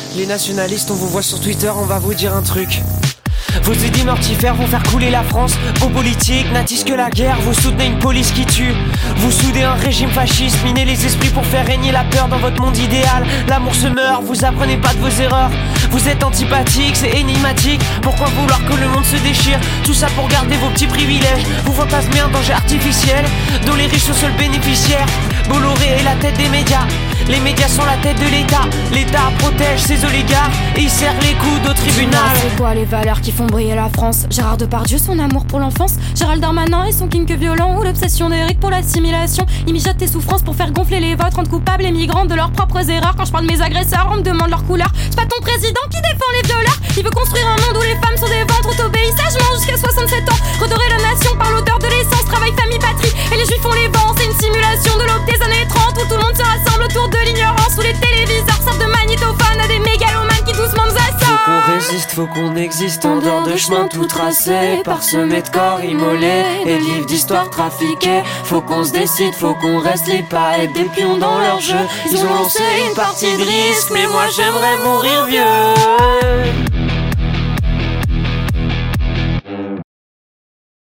Les nationalistes, on vous voit sur Twitter, on va vous dire un truc. Vos idées mortifères vont faire couler la France. Vos politiques n'attisent que la guerre. Vous soutenez une police qui tue. Vous soudez un régime fasciste. Minez les esprits pour faire régner la peur dans votre monde idéal. L'amour se meurt, vous apprenez pas de vos erreurs. Vous êtes antipathique, c'est énigmatique. Pourquoi vouloir que le monde se déchire? Tout ça pour garder vos petits privilèges. Vous fantasmez un danger artificiel dont les riches sont seuls bénéficiaires. Bolloré est la tête des médias. Les médias sont la tête de l'État. L'État protège ses oligarques et il serre les coudes au tribunal. C'est quoi les valeurs qui font briller la France? Gérard Depardieu, son amour pour l'enfance, Gérald Darmanin et son kink violent, ou l'obsession d'Éric pour l'assimilation. Il mijote tes souffrances pour faire gonfler les vôtres, rendre coupables les migrants de leurs propres erreurs. Quand je parle de mes agresseurs, on me demande leur couleur. C'est pas ton président qui défend les violeurs. Il veut construire un monde où les femmes sont des ventres, t'obéis sagement jusqu'à 67 ans. Redorer la nation par l'odeur de l'essence, travail, famille, patrie. Et les juifs font les vents, c'est une simulation de l'aube des années 30 où tout le monde se rassemble autour de l'ignorance, où les téléviseurs servent de magnétophones à des mégalomanes qui doucement nous assortent. Faut qu'on résiste, faut qu'on existe en dehors de chemin tout tracé, parsemé de corps immolés et de livres d'histoire trafiqués. Faut qu'on se décide, faut qu'on reste les pas et des pions dans leur jeu. Ils ont lancé une partie de risque, mais moi j'aimerais mourir vieux.